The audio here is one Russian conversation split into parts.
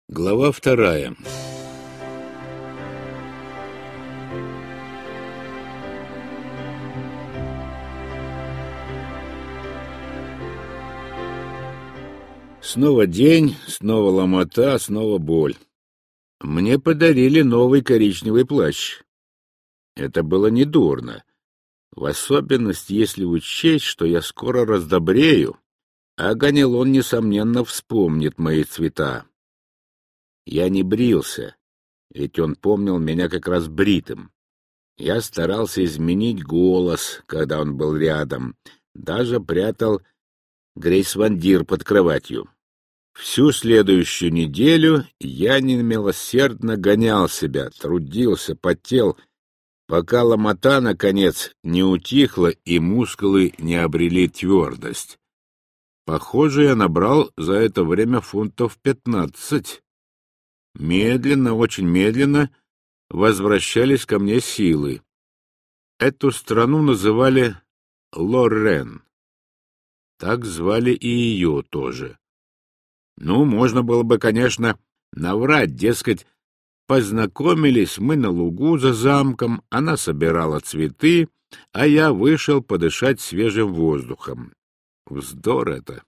Глава 2. Снова день, снова ломота, снова боль. Мне подарили новый коричневый плащ. Это было недурно, в особенности, если учесть, что я скоро раздобрею, а Ганилон, несомненно, вспомнит мои цвета. Я не брился, ведь он помнил меня как раз бритым. Я старался изменить голос, когда он был рядом, даже прятал грейсвандир под кроватью. Всю следующую неделю я немилосердно гонял себя, трудился, потел, пока ломота, наконец, не утихла и мускулы не обрели твердость. Похоже, я набрал за это время фунтов 15. Медленно, очень медленно возвращались ко мне силы. Эту страну называли Лоррен. Так звали и ее тоже. Ну, можно было бы, конечно, наврать, дескать, познакомились мы на лугу за замком, она собирала цветы, а я вышел подышать свежим воздухом. Вздор это.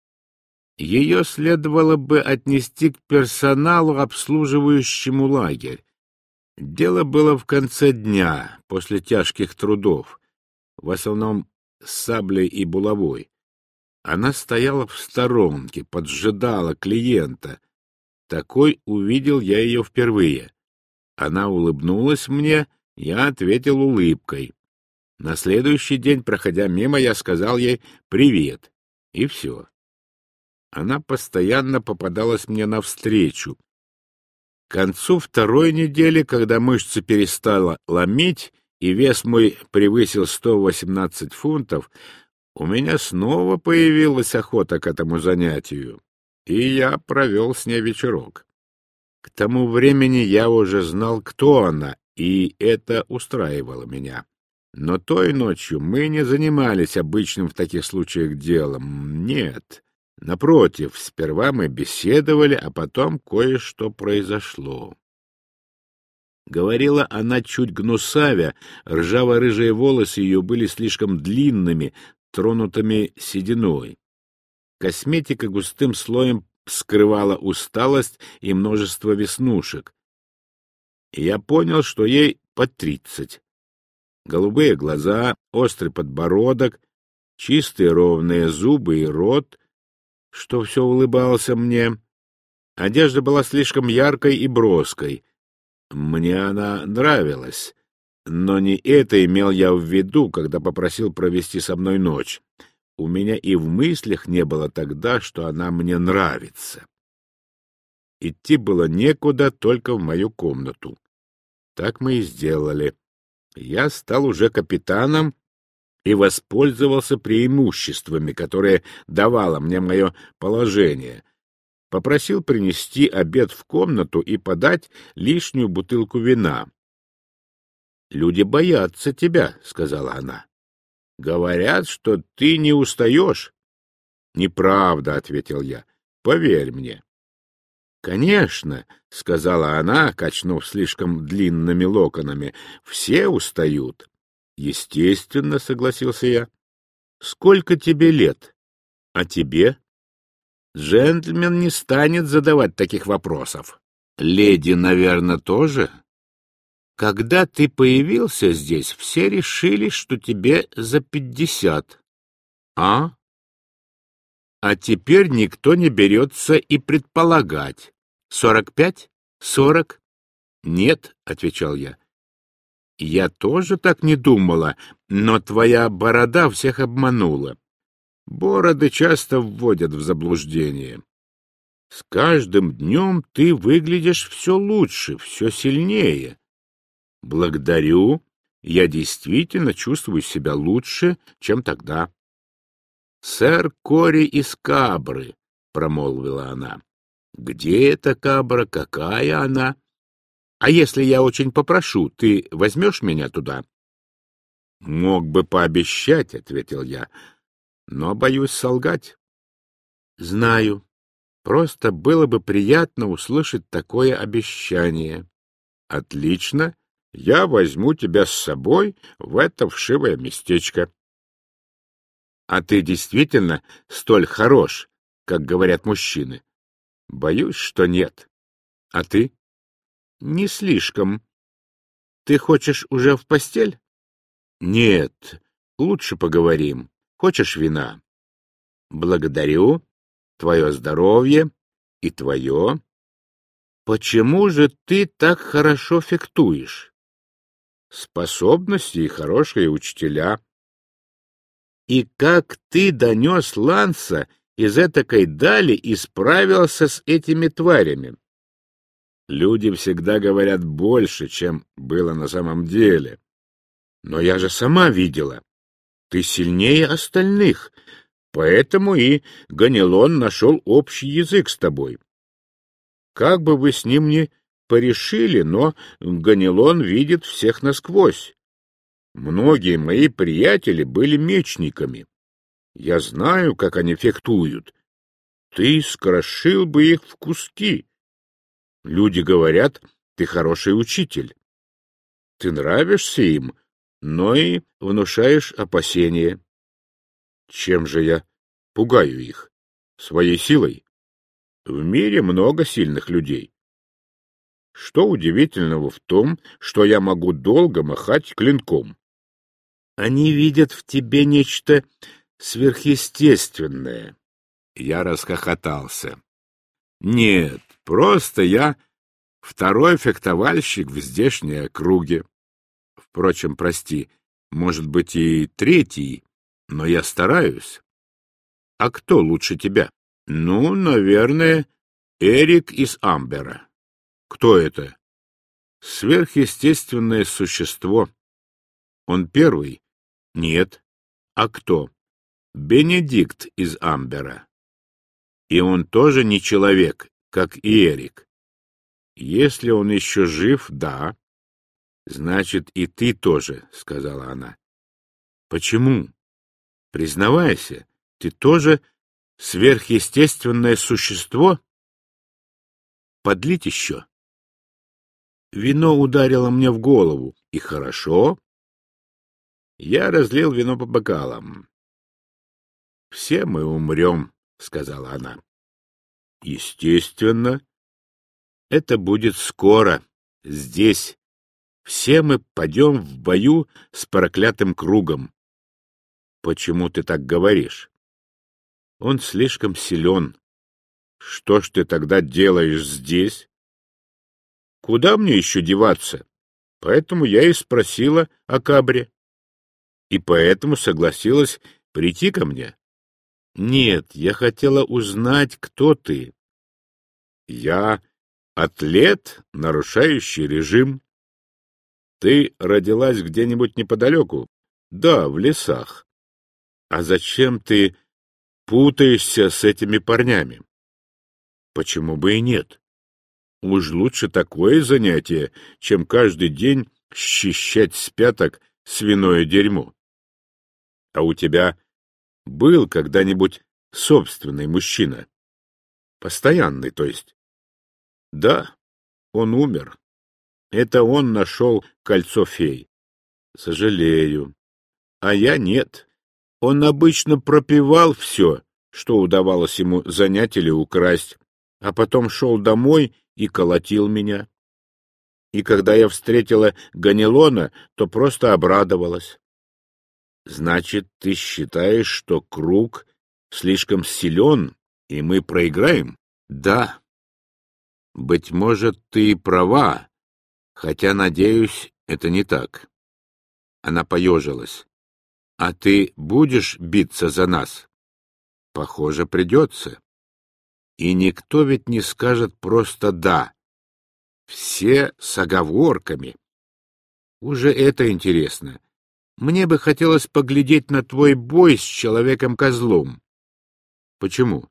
Ее следовало бы отнести к персоналу, обслуживающему лагерь. Дело было в конце дня, после тяжких трудов, в основном с саблей и булавой. Она стояла в сторонке, поджидала клиента. Такой увидел я ее впервые. Она улыбнулась мне, я ответил улыбкой. На следующий день, проходя мимо, я сказал ей «привет», и все. Она постоянно попадалась мне навстречу. К концу второй недели, когда мышцы перестала ломить и вес мой превысил 118 фунтов, у меня снова появилась охота к этому занятию, и я провел с ней вечерок. К тому времени я уже знал, кто она, и это устраивало меня. Но той ночью мы не занимались обычным в таких случаях делом. Нет. Напротив, сперва мы беседовали, а потом кое-что произошло. Говорила она чуть гнусавя, ржаво-рыжие волосы ее были слишком длинными, тронутыми сединой. Косметика густым слоем скрывала усталость и множество веснушек. Я понял, что ей под 30. Голубые глаза, острый подбородок, чистые ровные зубы и рот, что все улыбался мне. Одежда была слишком яркой и броской. Мне она нравилась, но не это имел я в виду, когда попросил провести со мной ночь. У меня и в мыслях не было тогда, что она мне нравится. Идти было некуда, только в мою комнату. Так мы и сделали. Я стал уже капитаном и воспользовался преимуществами, которые давало мне мое положение. Попросил принести обед в комнату и подать лишнюю бутылку вина. «Люди боятся тебя», — сказала она. «Говорят, что ты не устаешь». «Неправда», — ответил я. «Поверь мне». «Конечно», — сказала она, качнув слишком длинными локонами, — «все устают». «Естественно», — согласился я. «Сколько тебе лет? А тебе?» «Джентльмен не станет задавать таких вопросов». «Леди, наверное, тоже?» «Когда ты появился здесь, все решили, что тебе за 50. А? А теперь никто не берется и предполагать. 45? 40? Нет», — отвечал я. «Я тоже так не думала, но твоя борода всех обманула. Бороды часто вводят в заблуждение. С каждым днем ты выглядишь все лучше, все сильнее». «Благодарю. Я действительно чувствую себя лучше, чем тогда». «Сэр Кори из Кабры», — промолвила она. «Где эта Кабра? Какая она? А если я очень попрошу, ты возьмешь меня туда?» «Мог бы пообещать», — ответил я, — «но боюсь солгать». «Знаю. Просто было бы приятно услышать такое обещание. Отлично, я возьму тебя с собой в это вшивое местечко. А ты действительно столь хорош, как говорят мужчины? Боюсь, что нет. А ты? Не слишком. Ты хочешь уже в постель? Нет, лучше поговорим. Хочешь вина? Благодарю. Твое здоровье и твое. Почему же ты так хорошо фехтуешь? Способности и хорошие учителя. И как ты донес Ланса из этакой дали и справился с этими тварями? Люди всегда говорят больше, чем было на самом деле. Но я же сама видела. Ты сильнее остальных, поэтому и Ганилон нашел общий язык с тобой. Как бы вы с ним ни порешили, но Ганилон видит всех насквозь. Многие мои приятели были мечниками. Я знаю, как они фехтуют. Ты скрошил бы их в куски. Люди говорят, ты хороший учитель. Ты нравишься им, но и внушаешь опасения. Чем же я пугаю их? Своей силой? В мире много сильных людей. Что удивительного в том, что я могу долго махать клинком? Они видят в тебе нечто сверхъестественное. Я расхохотался. Нет, просто я второй фехтовальщик в здешней округе. Впрочем, прости, может быть и третий, но я стараюсь. А кто лучше тебя? Ну, наверное, Эрик из Амбера. Кто это? Сверхъестественное существо. Он первый? Нет. А кто? Бенедикт из Амбера. И он тоже не человек, как и Эрик. Если он еще жив, да. Значит, и ты тоже, сказала она. Почему? Признавайся, ты тоже сверхъестественное существо? Подлить еще? Вино ударило мне в голову. И хорошо. Я разлил вино по бокалам. «Все мы умрем», — сказала она. «Естественно. Это будет скоро, здесь. Все мы пойдем в бою с проклятым кругом». «Почему ты так говоришь?» «Он слишком силен. Что ж ты тогда делаешь здесь?» «Куда мне еще деваться?» Поэтому я и спросила о Кабре. И поэтому согласилась прийти ко мне. Нет, я хотела узнать, кто ты. Я атлет, нарушающий режим. Ты родилась где-нибудь неподалеку? Да, в лесах. А зачем ты путаешься с этими парнями? Почему бы и нет? Уж лучше такое занятие, чем каждый день счищать с пяток свиное дерьмо. А у тебя был когда-нибудь собственный мужчина? Постоянный, то есть? Да, он умер. Это он нашел кольцо фей. Сожалею. А я нет. Он обычно пропивал все, что удавалось ему занять или украсть, а потом шел домой и колотил меня. И когда я встретила Ганилона, то просто обрадовалась. Значит, ты считаешь, что круг слишком силен, и мы проиграем? Да. Быть может, ты и права, хотя, надеюсь, это не так. Она поежилась. А ты будешь биться за нас? Похоже, придется. И никто ведь не скажет просто «да». Все с оговорками. Уже это интересно. Мне бы хотелось поглядеть на твой бой с Человеком-козлом. Почему?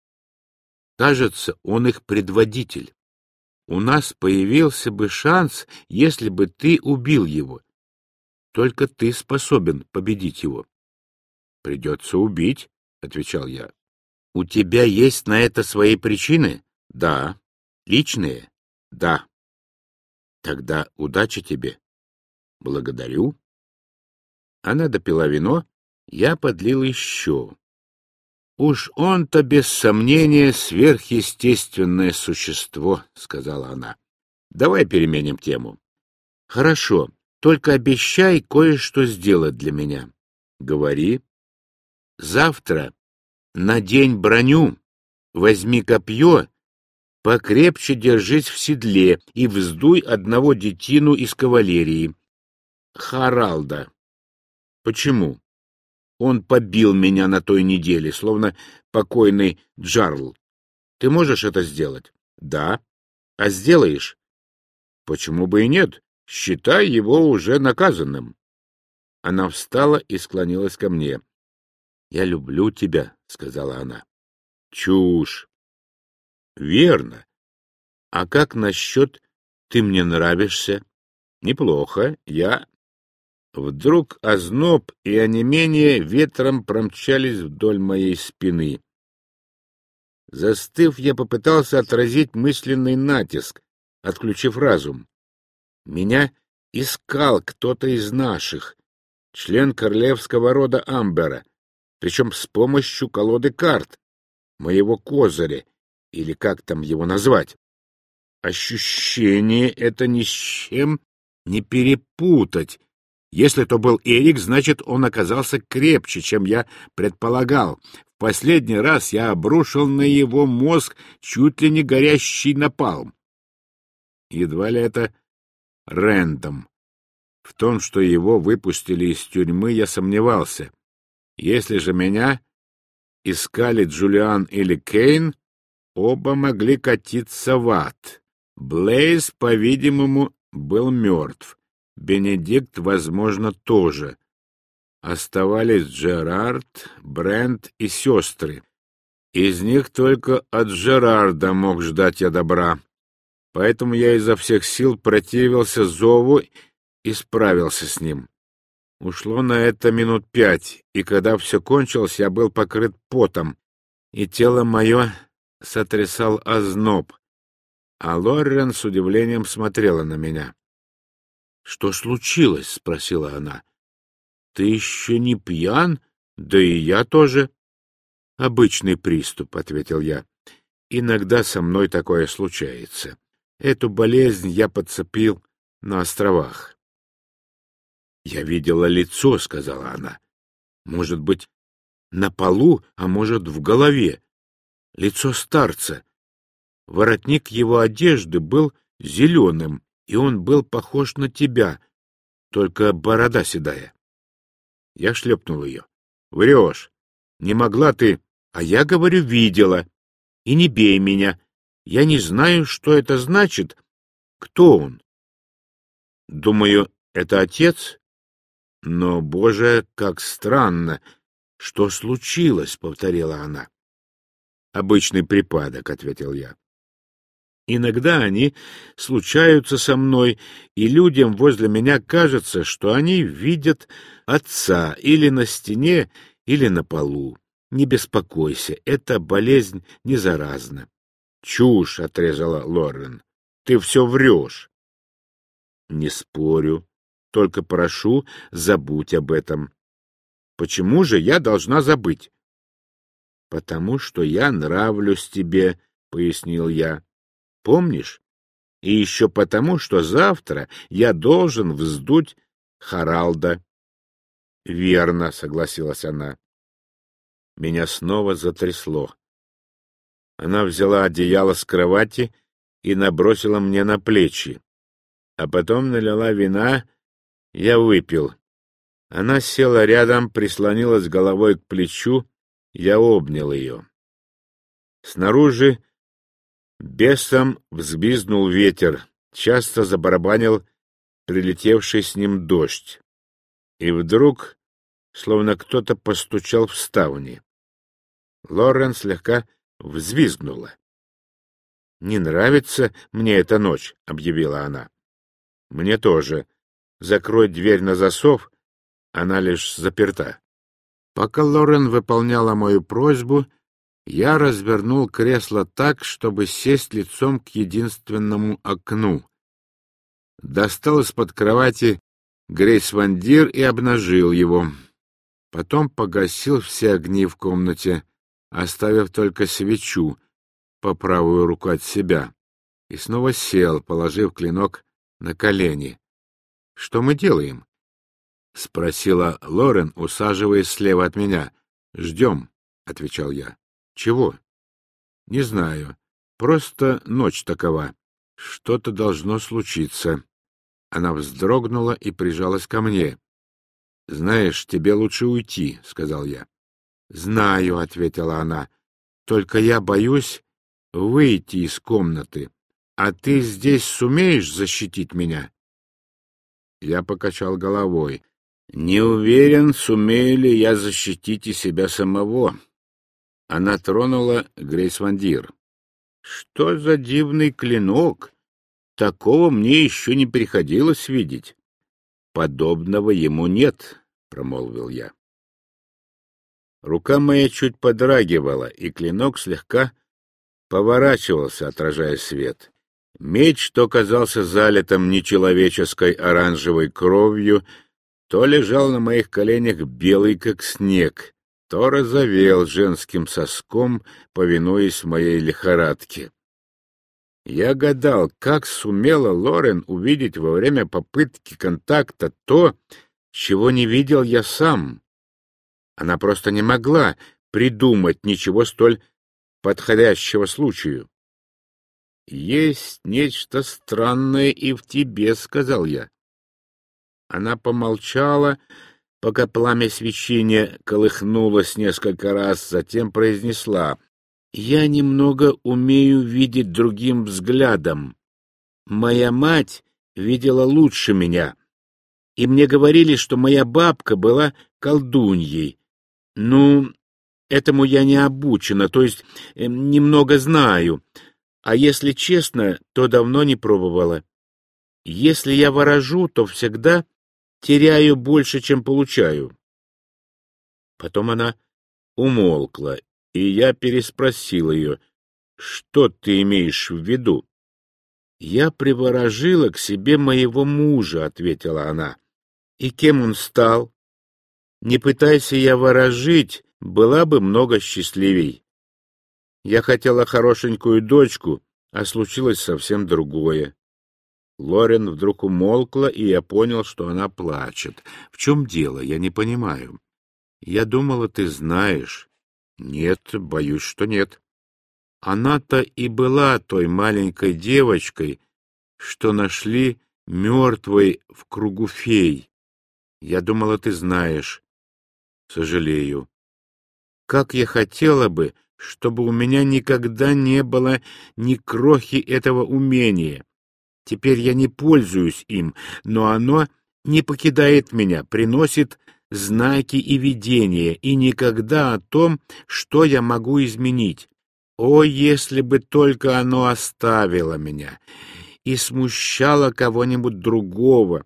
Кажется, он их предводитель. У нас появился бы шанс, если бы ты убил его. Только ты способен победить его. Придется убить, — отвечал я. У тебя есть на это свои причины? Да. Личные? Да. Тогда удачи тебе. Благодарю. Она допила вино, я подлил еще. Уж он-то, без сомнения, сверхъестественное существо, сказала она. Давай переменим тему. Хорошо, только обещай кое-что сделать для меня. Говори. Завтра надень броню, возьми копье, покрепче держись в седле и вздуй одного детину из кавалерии. Харалда. Почему? Он побил меня на той неделе, словно покойный Джарл. Ты можешь это сделать? Да. А сделаешь? Почему бы и нет? Считай его уже наказанным. Она встала и склонилась ко мне. «Я люблю тебя», — сказала она. «Чушь». «Верно. А как насчет «ты мне нравишься»?» «Неплохо. Я...» Вдруг озноб и онемение ветром промчались вдоль моей спины. Застыв, я попытался отразить мысленный натиск, отключив разум. Меня искал кто-то из наших, член королевского рода Амбера, причем с помощью колоды карт, моего козыря, или как там его назвать. Ощущение это ни с чем не перепутать. Если то был Эрик, значит, он оказался крепче, чем я предполагал. В последний раз я обрушил на его мозг чуть ли не горящий напалм. Едва ли это Рэндом. В том, что его выпустили из тюрьмы, я сомневался. Если же меня искали Джулиан или Кейн, оба могли катиться в ад. Блейз, по-видимому, был мертв. Бенедикт, возможно, тоже. Оставались Джерард, Брент и сестры. Из них только от Джерарда мог ждать я добра. Поэтому я изо всех сил противился зову и справился с ним. Ушло на это минут 5, и когда все кончилось, я был покрыт потом, и тело мое сотрясал озноб, а Лоррен с удивлением смотрела на меня. — Что случилось? — спросила она. — Ты еще не пьян? Да и я тоже. — Обычный приступ, — ответил я. — Иногда со мной такое случается. Эту болезнь я подцепил на островах. — Я видела лицо, — сказала она. — Может быть, на полу, а может, в голове. Лицо старца. Воротник его одежды был зеленым, и он был похож на тебя, только борода седая. Я шлепнул ее. — Врешь. Не могла ты... А я говорю, видела. И не бей меня. Я не знаю, что это значит. Кто он? Думаю, это отец. Но, Боже, как странно. Что случилось? — повторила она. Обычный припадок, — ответил я. Иногда они случаются со мной, и людям возле меня кажется, что они видят отца или на стене, или на полу. Не беспокойся, эта болезнь не заразна. — Чушь, — отрезала Лоррен. — Ты все врешь. — Не спорю, только прошу, забудь об этом. — Почему же я должна забыть? — Потому что я нравлюсь тебе, — пояснил я. — Помнишь? И еще потому, что завтра я должен вздуть Харалда. — Верно, — согласилась она. Меня снова затрясло. Она взяла одеяло с кровати и набросила мне на плечи, а потом налила вина, я выпил. Она села рядом, прислонилась головой к плечу, я обнял ее. Снаружи бесом взвизгнул ветер, часто забарабанил прилетевший с ним дождь. И вдруг, словно кто-то постучал в ставни. Лоррен слегка взвизгнула. — Не нравится мне эта ночь, — объявила она. — Мне тоже. Закрой дверь на засов, она лишь заперта. Пока Лоррен выполняла мою просьбу, Я развернул кресло так, чтобы сесть лицом к единственному окну. Достал из-под кровати грейсвандир и обнажил его. Потом погасил все огни в комнате, оставив только свечу по правую руку от себя, и снова сел, положив клинок на колени. — Что мы делаем? — спросила Лорен, усаживаясь слева от меня. — Ждем, — отвечал я. — Чего? — Не знаю. Просто ночь такова. Что-то должно случиться. Она вздрогнула и прижалась ко мне. — Знаешь, тебе лучше уйти, — сказал я. — Знаю, — ответила она. — Только я боюсь выйти из комнаты. А ты здесь сумеешь защитить меня? Я покачал головой. Не уверен, сумею ли я защитить и себя самого. Она тронула грейсвандир. Что за дивный клинок? Такого мне еще не приходилось видеть. Подобного ему нет, — промолвил я. Рука моя чуть подрагивала, и клинок слегка поворачивался, отражая свет. Меч то казался залитым нечеловеческой оранжевой кровью, то лежал на моих коленях белый, как снег, то розовел женским соском, повинуясь моей лихорадке. Я гадал, как сумела Лорен увидеть во время попытки контакта то, чего не видел я сам. Она просто не могла придумать ничего столь подходящего случаю. «Есть нечто странное и в тебе», — сказал я. Она помолчала, пока пламя свечения колыхнулось несколько раз, затем произнесла: «Я немного умею видеть другим взглядом. Моя мать видела лучше меня, и мне говорили, что моя бабка была колдуньей. Ну, этому я не обучена, то есть немного знаю, а если честно, то давно не пробовала. Если я ворожу, то всегда теряю больше, чем получаю». Потом она умолкла, и я переспросил ее: «Что ты имеешь в виду?» «Я приворожила к себе моего мужа», — ответила она. «И кем он стал? Не пытайся я ворожить, была бы много счастливей. Я хотела хорошенькую дочку, а случилось совсем другое». Лорен вдруг умолкла, и я понял, что она плачет. «В чем дело? Я не понимаю». «Я думала, ты знаешь». «Нет, боюсь, что нет». Она-то и была той маленькой девочкой, что нашли мертвой в кругу фей. Я думала, ты знаешь. Сожалею. Как я хотела бы, чтобы у меня никогда не было ни крохи этого умения. Теперь я не пользуюсь им, но оно не покидает меня, приносит знаки и видения, и никогда о том, что я могу изменить. О, если бы только оно оставило меня и смущало кого-нибудь другого!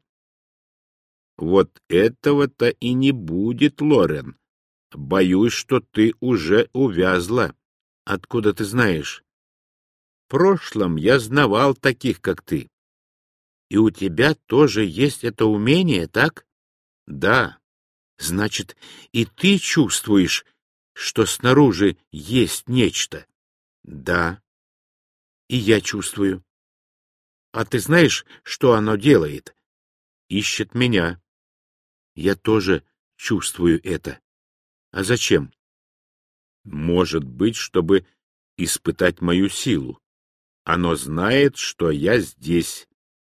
Вот этого-то и не будет, Лорен. Боюсь, что ты уже увязла. Откуда ты знаешь? В прошлом я знавал таких, как ты. И у тебя тоже есть это умение, так? Да. Значит, и ты чувствуешь, что снаружи есть нечто? Да. И я чувствую. А ты знаешь, что оно делает? Ищет меня. Я тоже чувствую это. А зачем? Может быть, чтобы испытать мою силу. Оно знает, что я здесь.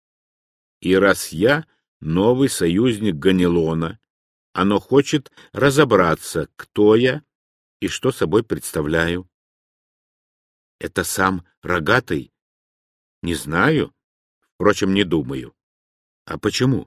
И раз я новый союзник Ганилона, оно хочет разобраться, кто я и что собой представляю. Это сам Рогатый? Не знаю. Впрочем, не думаю. А почему?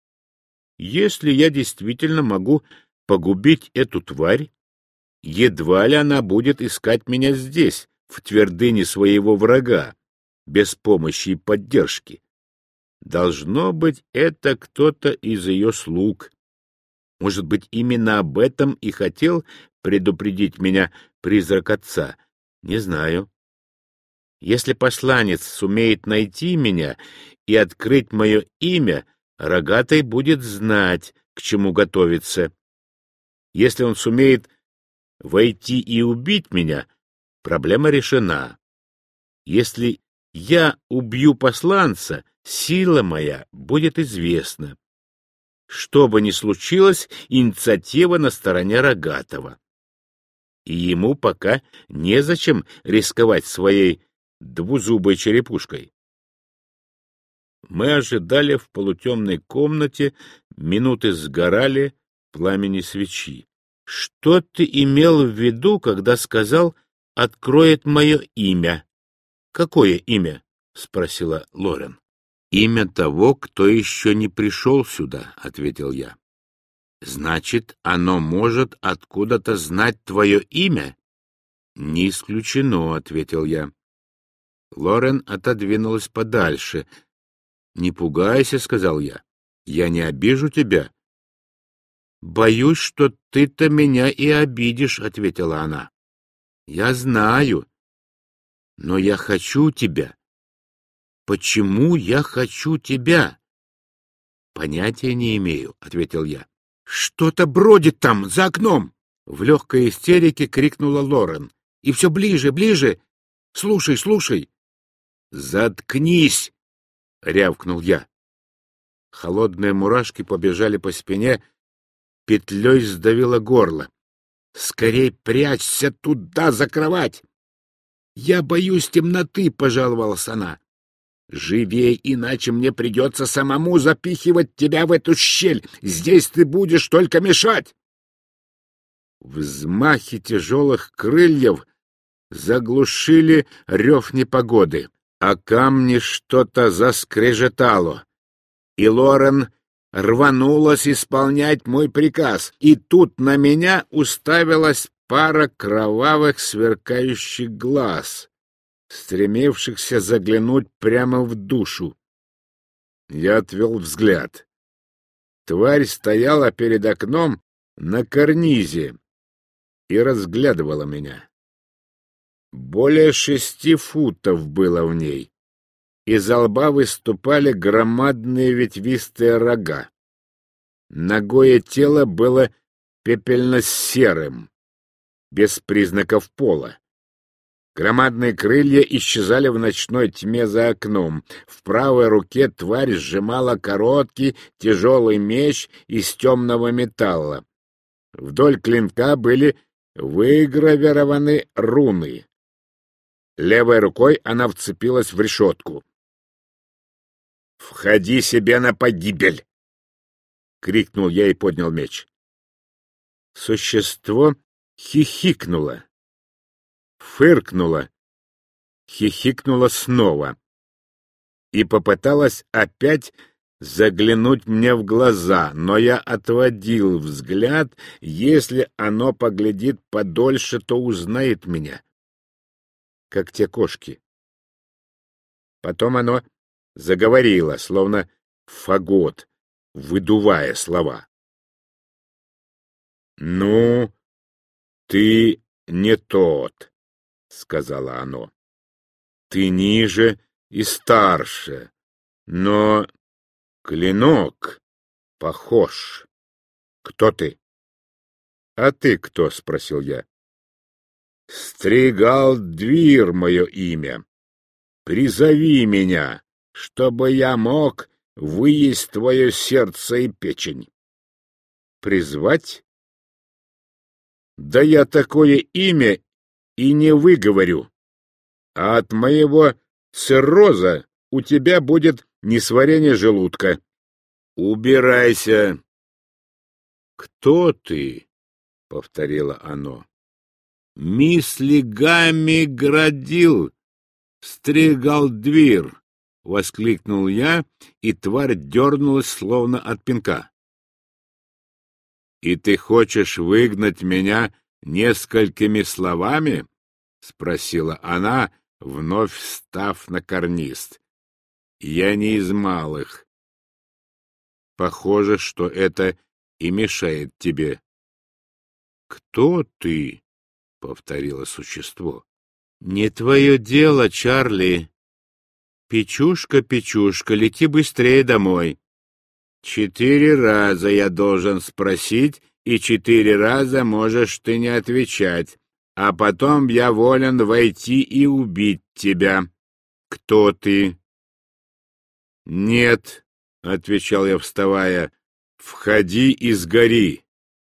Если я действительно могу погубить эту тварь, едва ли она будет искать меня здесь, в твердыне своего врага, без помощи и поддержки. Должно быть, это кто-то из ее слуг. Может быть, именно об этом и хотел предупредить меня призрак отца? Не знаю. Если посланец сумеет найти меня и открыть мое имя, Рогатый будет знать, к чему готовиться. Если он сумеет войти и убить меня, проблема решена. Если я убью посланца, сила моя будет известна. Что бы ни случилось, инициатива на стороне Рогатого. И ему пока незачем рисковать своей двузубой черепушкой. Мы ожидали в полутемной комнате, минуты сгорали в пламени свечи. — Что ты имел в виду, когда сказал «откроет мое имя»? — Какое имя? — спросила Лорен. — Имя того, кто еще не пришел сюда, — ответил я. — Значит, оно может откуда-то знать твое имя? — Не исключено, — ответил я. Лорен отодвинулась подальше. — Не пугайся, — сказал я. — Я не обижу тебя. — Боюсь, что ты-то меня и обидишь, — ответила она. — Я знаю, но я хочу тебя. Почему я хочу тебя? — Понятия не имею, — ответил я. — Что-то бродит там, за окном! — в легкой истерике крикнула Лорен. — И все ближе, ближе! Слушай, слушай! — Заткнись! — рявкнул я. Холодные мурашки побежали по спине, петлей сдавило горло. — Скорей прячься туда, за кровать! — Я боюсь темноты, — пожаловалась она. — Живей, иначе мне придется самому запихивать тебя в эту щель. Здесь ты будешь только мешать. Взмахи тяжелых крыльев заглушили рев непогоды, а камни что-то заскрежетало, и Лорен рванулась исполнять мой приказ, и тут на меня уставилась пара кровавых сверкающих глаз, стремившихся заглянуть прямо в душу. Я отвел взгляд. Тварь стояла перед окном на карнизе и разглядывала меня. Более 6 футов было в ней. Из-за лба выступали громадные ветвистые рога. Нагое тело было пепельно-серым, без признаков пола. Громадные крылья исчезали в ночной тьме за окном. В правой руке тварь сжимала короткий тяжелый меч из темного металла. Вдоль клинка были выгравированы руны. Левой рукой она вцепилась в решетку. «Входи себе на погибель!» — крикнул я и поднял меч. Существо хихикнуло, фыркнуло, хихикнуло снова и попыталось опять заглянуть мне в глаза, но я отводил взгляд. Если оно поглядит подольше, то узнает меня, как те кошки. Потом оно заговорило, словно фагот, выдувая слова. — Ну, ты не тот, — сказала оно. — Ты ниже и старше, но клинок похож. Кто ты? — А ты кто? — спросил я. — Стригал-Двир мое имя. Призови меня, чтобы я мог выесть твое сердце и печень. Призвать? Да я такое имя и не выговорю, а от моего цирроза у тебя будет несварение желудка. Убирайся. Кто ты? — повторило оно. Мислигами градил, Стригал-Двир, — воскликнул я, и тварь дернулась, словно от пинка. — И ты хочешь выгнать меня несколькими словами? — спросила она, вновь встав на карниз. — Я не из малых. Похоже, что это и мешает тебе. «Кто ты?» — повторило существо. «Не твое дело, Чарли. Печушка, Печушка, лети быстрее домой. 4 раза я должен спросить, и 4 раза можешь ты не отвечать, а потом я волен войти и убить тебя. Кто ты?» «Нет», — отвечал я, вставая, — «входи и сгори».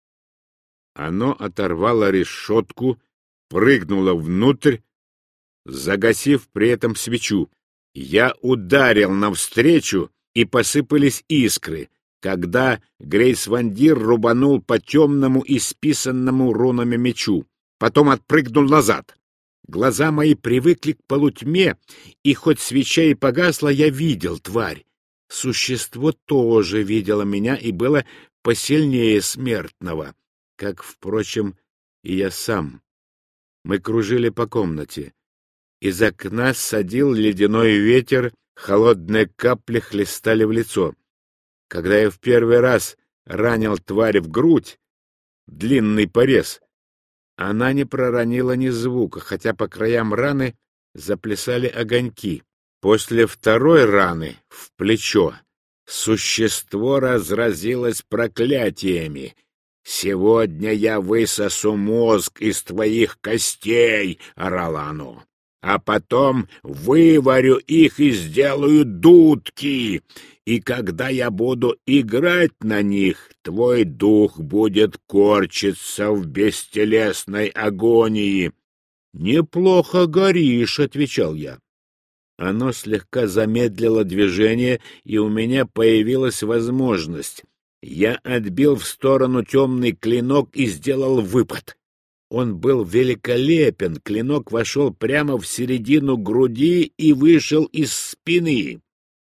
Оно оторвало решетку, прыгнуло внутрь, загасив при этом свечу. Я ударил навстречу, и посыпались искры, когда Грейсвандир рубанул по темному, исписанному рунами мечу, потом отпрыгнул назад. Глаза мои привыкли к полутьме, и хоть свеча и погасла, я видел тварь. Существо тоже видело меня и было посильнее смертного, как, впрочем, и я сам. Мы кружили по комнате. Из окна ссадил ледяной ветер, холодные капли хлестали в лицо. Когда я в первый раз ранил тварь в грудь, длинный порез, она не проронила ни звука, хотя по краям раны заплясали огоньки. После второй раны в плечо существо разразилось проклятиями. «Сегодня я высосу мозг из твоих костей!» — орало оно. «А потом выварю их и сделаю дудки, и когда я буду играть на них, твой дух будет корчиться в бестелесной агонии». «Неплохо горишь», — отвечал я. Оно слегка замедлило движение, и у меня появилась возможность. Я отбил в сторону темный клинок и сделал выпад. Он был великолепен, клинок вошел прямо в середину груди и вышел из спины.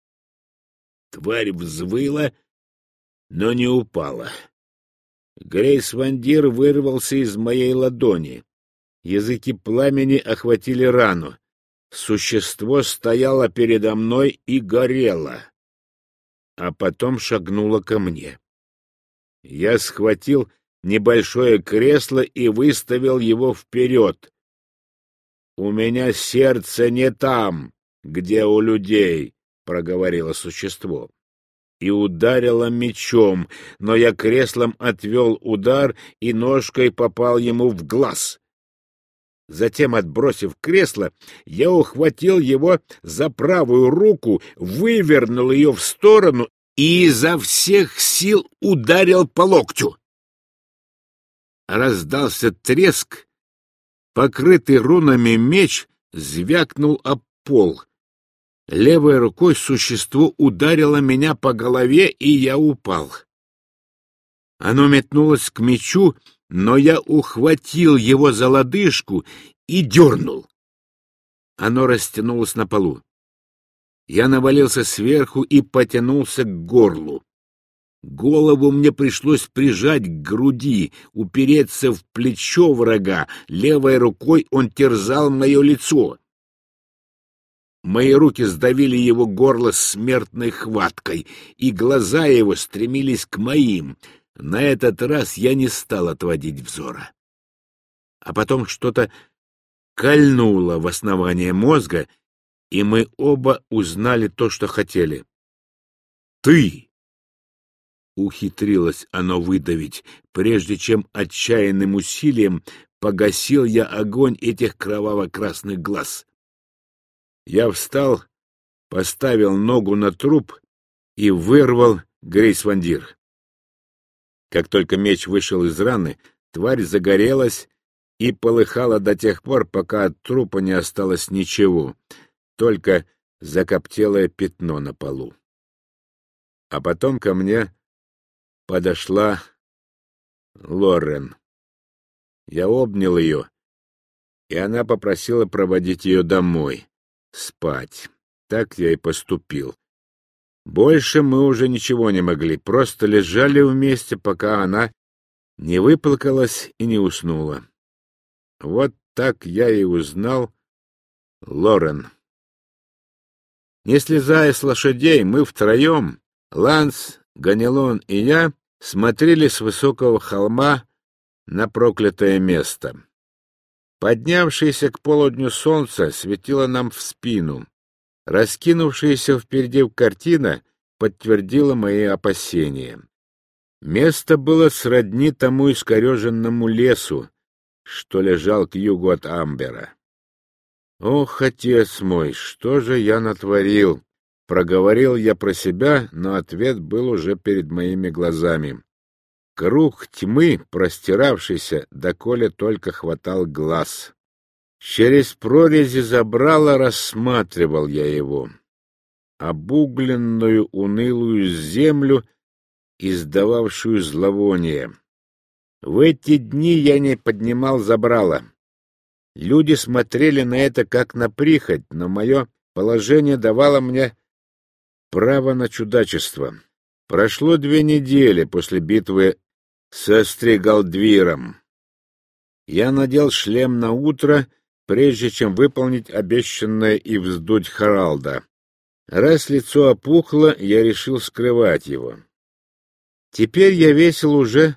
Тварь взвыла, но не упала. Грейсвандир вырвался из моей ладони. Языки пламени охватили рану. Существо стояло передо мной и горело, а потом шагнуло ко мне. Я схватил небольшое кресло и выставил его вперед. «У меня сердце не там, где у людей», — проговорило существо. И ударило мечом, но я креслом отвел удар и ножкой попал ему в глаз. Затем, отбросив кресло, я ухватил его за правую руку, вывернул ее в сторону и изо всех сил ударил по локтю. Раздался треск, покрытый рунами меч звякнул об пол. Левой рукой существо ударило меня по голове, и я упал. Оно метнулось к мечу, но я ухватил его за лодыжку и дернул. Оно растянулось на полу. Я навалился сверху и потянулся к горлу. Голову мне пришлось прижать к груди, упереться в плечо врага. Левой рукой он терзал мое лицо. Мои руки сдавили его горло смертной хваткой, и глаза его стремились к моим. На этот раз я не стал отводить взора. А потом что-то кольнуло в основание мозга, и мы оба узнали то, что хотели. «Ты!» — ухитрилось оно выдавить, прежде чем отчаянным усилием погасил я огонь этих кроваво-красных глаз. Я встал, поставил ногу на труп и вырвал Грейсвандир. Как только меч вышел из раны, тварь загорелась и полыхала до тех пор, пока от трупа не осталось ничего, только закоптелое пятно на полу. А потом ко мне подошла Лорен. Я обнял ее, и она попросила проводить ее домой, спать. Так я и поступил. Больше мы уже ничего не могли, просто лежали вместе, пока она не выплакалась и не уснула. Вот так я и узнал Лорен. Не слезая с лошадей, мы втроем, Ланс, Ганелон и я, смотрели с высокого холма на проклятое место. Поднявшееся к полудню солнце светило нам в спину. Раскинувшаяся впереди картина подтвердила мои опасения. Место было сродни тому искореженному лесу, что лежал к югу от Амбера. «Ох, отец мой, что же я натворил?» — проговорил я про себя, но ответ был уже перед моими глазами. Круг тьмы, простиравшийся, доколе только хватал глаз. Через прорези забрала рассматривал я его. Обугленную унылую землю, издававшую зловоние. В эти дни я не поднимал забрала. Люди смотрели на это как на прихоть, но мое положение давало мне право на чудачество. Прошло 2 недели после битвы со Стригалдвиром. Я надел шлем на утро, прежде чем выполнить обещанное и вздуть Харалда. Раз лицо опухло, я решил скрывать его. Теперь я весил уже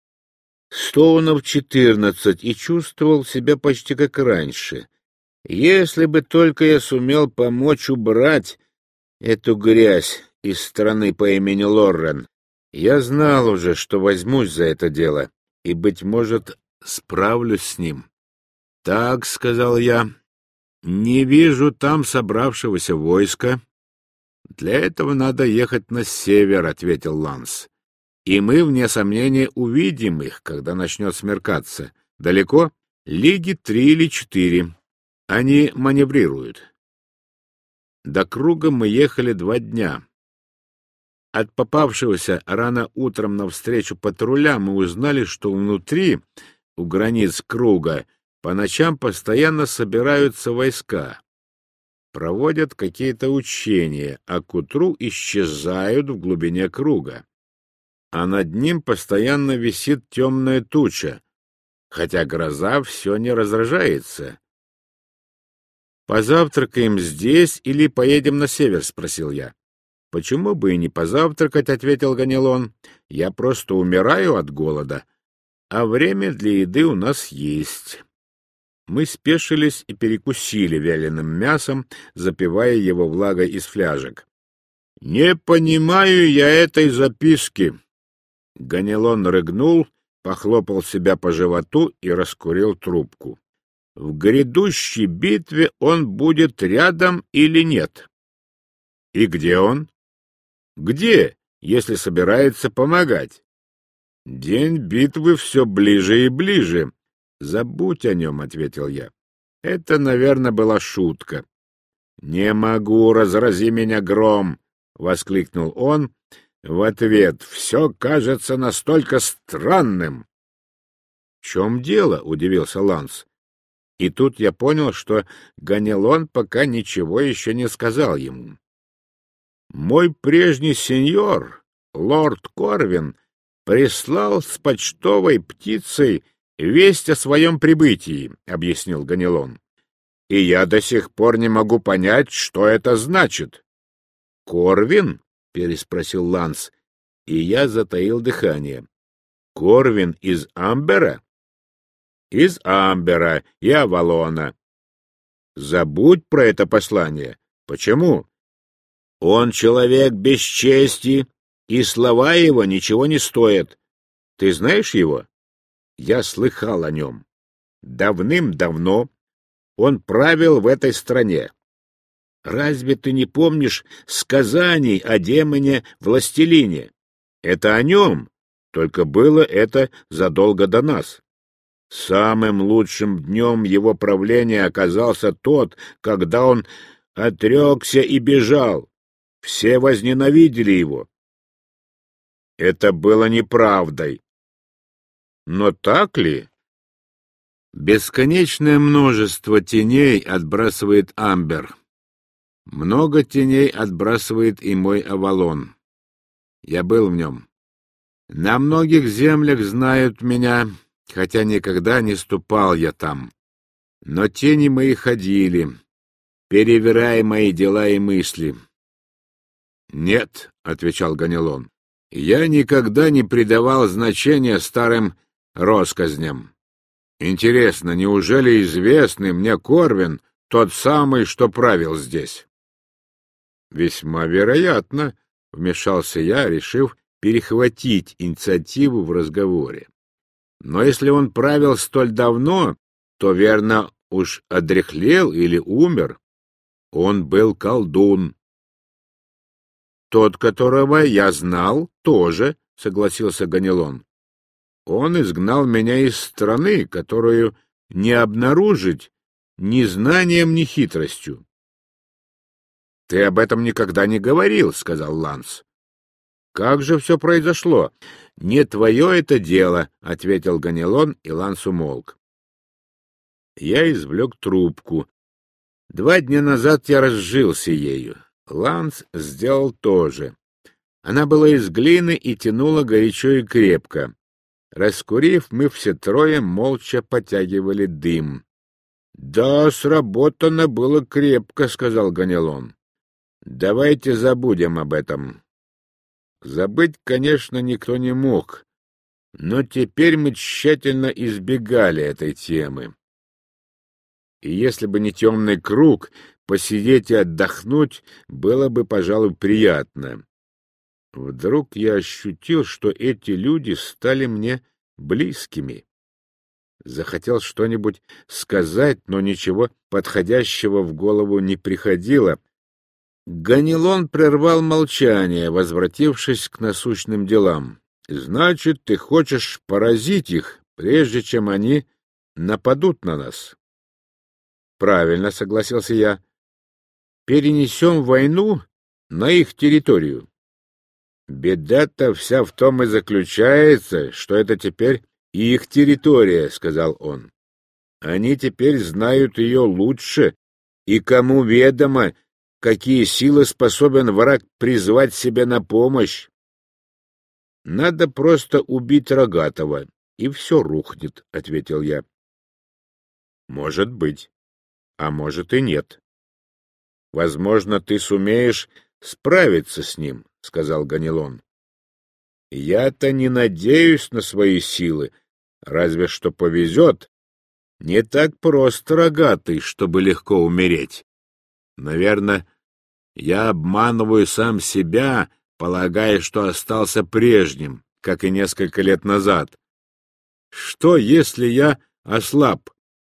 стоунов 14 и чувствовал себя почти как раньше. Если бы только я сумел помочь убрать эту грязь из страны по имени Лоррен, я знал уже, что возьмусь за это дело, и, быть может, справлюсь с ним. — Так, — сказал я, — не вижу там собравшегося войска. — Для этого надо ехать на север, — ответил Ланс. — И мы, вне сомнения, увидим их, когда начнет смеркаться. Далеко? Лиги 3 или 4. Они маневрируют. До круга мы ехали 2 дня. От попавшегося рано утром навстречу патруля мы узнали, что внутри, у границ круга, по ночам постоянно собираются войска, проводят какие-то учения, а к утру исчезают в глубине круга. А над ним постоянно висит темная туча, хотя гроза все не разражается. «Позавтракаем здесь или поедем на север?» — спросил я. «Почему бы и не позавтракать?» — ответил Ганелон. «Я просто умираю от голода, а время для еды у нас есть». Мы спешились и перекусили вяленым мясом, запивая его влагой из фляжек. «Не понимаю я этой записки!» Ганелон рыгнул, похлопал себя по животу и раскурил трубку. «В грядущей битве он будет рядом или нет?» «И где он?» «Где, если собирается помогать?» «День битвы все ближе и ближе». «Забудь о нем», — ответил я. Это, наверное, была шутка. «Не могу, разрази меня гром!» — воскликнул он в ответ. «Все кажется настолько странным». «В чем дело?» — удивился Ланс. И тут я понял, что Ганелон пока ничего еще не сказал ему. «Мой прежний сеньор, лорд Корвин, прислал с почтовой птицей весть о своем прибытии», — объяснил Ганелон. «И я до сих пор не могу понять, что это значит». «Корвин?» — переспросил Ланс, и я затаил дыхание. «Корвин из Амбера?» «Из Амбера и Авалона». «Забудь про это послание». «Почему?» «Он человек без чести, и слова его ничего не стоят. Ты знаешь его?» «Я слыхал о нем. Давным-давно он правил в этой стране. Разве ты не помнишь сказаний о демоне-властелине? Это о нем, только было это задолго до нас. Самым лучшим днем его правления оказался тот, когда он отрекся и бежал. Все возненавидели его. Это было неправдой. Но так ли? Бесконечное множество теней отбрасывает Амбер. Много теней отбрасывает и мой Авалон. Я был в нем. На многих землях знают меня, хотя никогда не ступал я там. Но тени мои ходили, перевирая мои дела и мысли. «Нет», — отвечал Ганелон, — «я никогда не придавал значения старым россказням. Интересно, неужели известный мне Корвин тот самый, что правил здесь? Весьма вероятно, вмешался я, решив перехватить инициативу в разговоре. Но если он правил столь давно, то, верно, уж одряхлел или умер. Он был колдун. Тот, которого я знал, тоже, согласился Ганилон. Он изгнал меня из страны, которую не обнаружить ни знанием, ни хитростью. — Ты об этом никогда не говорил, — сказал Ланс. — Как же все произошло? — Не твое это дело, — ответил Ганилон, и Ланс умолк. Я извлек трубку. 2 дня назад я разжился ею. Ланс сделал то же. Она была из глины и тянула горячо и крепко. Раскурив, мы все трое молча потягивали дым. — Да, сработано было крепко, — сказал Ганилон. — Давайте забудем об этом. Забыть, конечно, никто не мог, но теперь мы тщательно избегали этой темы. И если бы не темный круг, посидеть и отдохнуть было бы, пожалуй, приятно. Вдруг я ощутил, что эти люди стали мне близкими. Захотел что-нибудь сказать, но ничего подходящего в голову не приходило. Ганилон прервал молчание, возвратившись к насущным делам. — Значит, ты хочешь поразить их, прежде чем они нападут на нас? — Правильно, — согласился я. — Перенесем войну на их территорию. Беда-то вся в том и заключается, что это теперь их территория, — сказал он. Они теперь знают ее лучше, и кому ведомо, какие силы способен враг призвать себе на помощь. Надо просто убить Рогатого, и все рухнет, — ответил я. — Может быть, а может и нет. — Возможно, ты сумеешь справиться с ним, — сказал Ганилон. — Я-то не надеюсь на свои силы, разве что повезет. Не так просто Рогатый, чтобы легко умереть. Наверное, я обманываю сам себя, полагая, что остался прежним, как и несколько лет назад. Что, если я ослаб?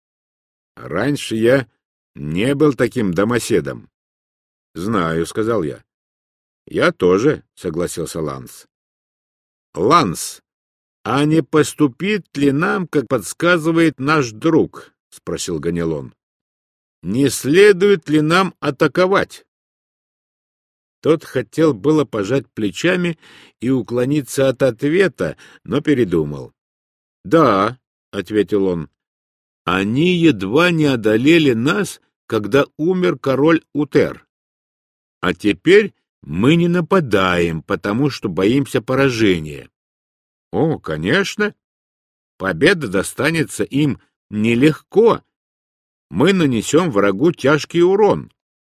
Раньше я не был таким домоседом. — Знаю, — сказал я. — Я тоже, — согласился Ланс. — Ланс, а не поступит ли нам, как подсказывает наш друг? — спросил Ганилон. — Не следует ли нам атаковать? Тот хотел было пожать плечами и уклониться от ответа, но передумал. — Да, — ответил он, — они едва не одолели нас, когда умер король Утер. А теперь мы не нападаем, потому что боимся поражения. О, конечно, победа достанется им нелегко. Мы нанесем врагу тяжкий урон.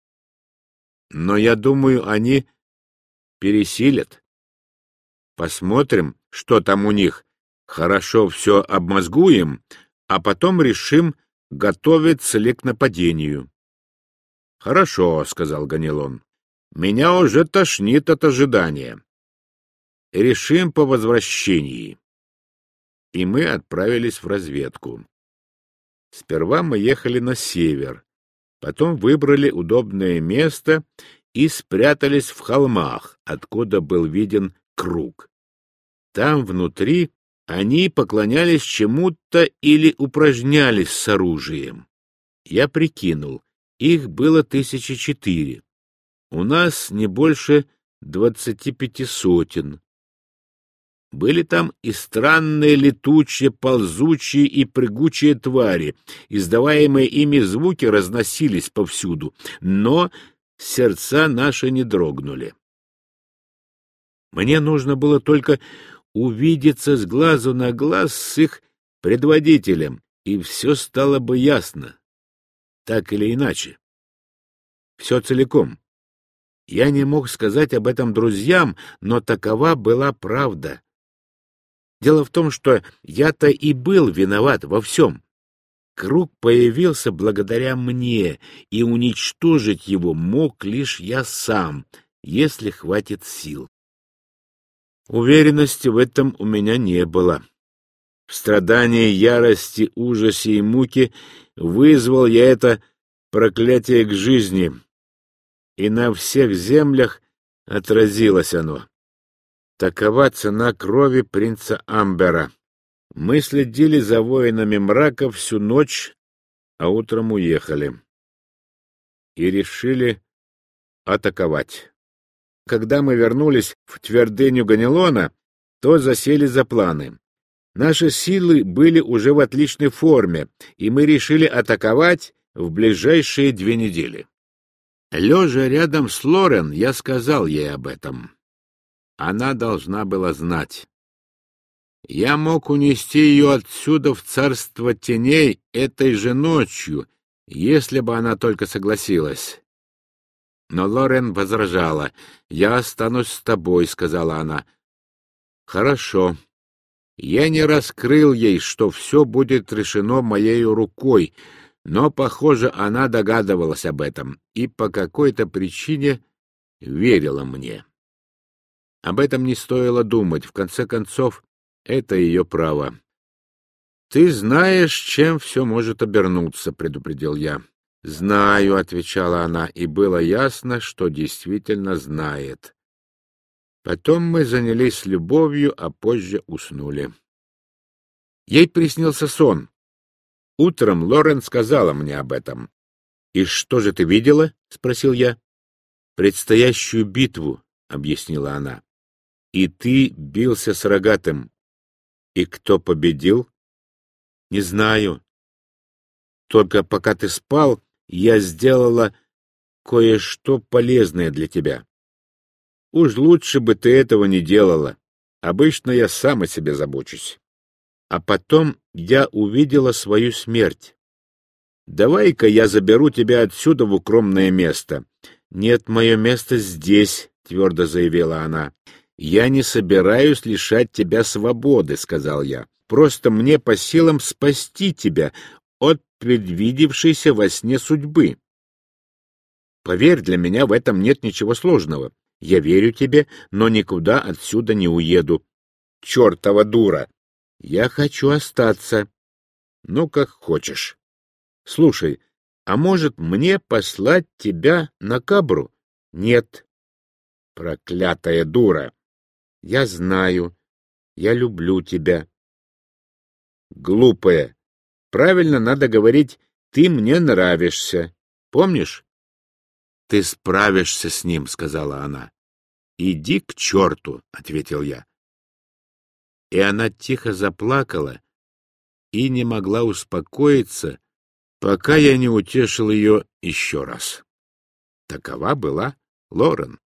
Но, я думаю, они пересилят. Посмотрим, что там у них. Хорошо все обмозгуем, а потом решим, готовиться ли к нападению. — Хорошо, — сказал Ганилон. — Меня уже тошнит от ожидания. Решим по возвращении. И мы отправились в разведку. Сперва мы ехали на север, потом выбрали удобное место и спрятались в холмах, откуда был виден круг. Там внутри они поклонялись чему-то или упражнялись с оружием. Я прикинул, их было 1004. У нас не больше 25 сотен. Были там и странные летучие, ползучие и прыгучие твари. Издаваемые ими звуки разносились повсюду, но сердца наши не дрогнули. Мне нужно было только увидеться с глазу на глаз с их предводителем, и все стало бы ясно. Так или иначе. Все целиком. Я не мог сказать об этом друзьям, но такова была правда. Дело в том, что я-то и был виноват во всем. Круг появился благодаря мне, и уничтожить его мог лишь я сам, если хватит сил. Уверенности в этом у меня не было. В страдании, ярости, ужасе и муке вызвал я это проклятие к жизни, и на всех землях отразилось оно. Такова цена крови принца Амбера. Мы следили за воинами мрака всю ночь, а утром уехали. И решили атаковать. Когда мы вернулись в твердыню Ганелона, то засели за планы. Наши силы были уже в отличной форме, и мы решили атаковать в ближайшие 2 недели. Лежа рядом с Лорен, я сказал ей об этом. Она должна была знать. Я мог унести ее отсюда в царство теней этой же ночью, если бы она только согласилась. Но Лорен возражала. «Я останусь с тобой», — сказала она. «Хорошо». Я не раскрыл ей, что все будет решено моей рукой, но, похоже, она догадывалась об этом и по какой-то причине верила мне. Об этом не стоило думать, в конце концов, это ее право. «Ты знаешь, чем все может обернуться», — предупредил я. «Знаю», — отвечала она, и было ясно, что действительно знает. Потом мы занялись любовью, а позже уснули. Ей приснился сон. Утром Лорен сказала мне об этом. «И что же ты видела?» — спросил я. «Предстоящую битву», — объяснила она. «И ты бился с рогатым. И кто победил?» «Не знаю. Только пока ты спал, я сделала кое-что полезное для тебя. Уж лучше бы ты этого не делала. Обычно я сам о себе забочусь. А потом я увидела свою смерть. Давай-ка я заберу тебя отсюда в укромное место». «Нет, мое место здесь», — твердо заявила она. «Я не собираюсь лишать тебя свободы», — сказал я. «Просто мне по силам спасти тебя от предвидевшейся во сне судьбы. Поверь, для меня в этом нет ничего сложного. Я верю тебе, но никуда отсюда не уеду. Чертова дура! Я хочу остаться. Ну, как хочешь. Слушай, а может мне послать тебя на Кабру? Нет. Проклятая дура! Я знаю. Я люблю тебя. Глупая. Правильно надо говорить: ты мне нравишься. Помнишь? Ты справишься с ним, сказала она. Иди к черту, ответил я. И она тихо заплакала и не могла успокоиться, пока я не утешил ее еще раз. Такова была Лорен.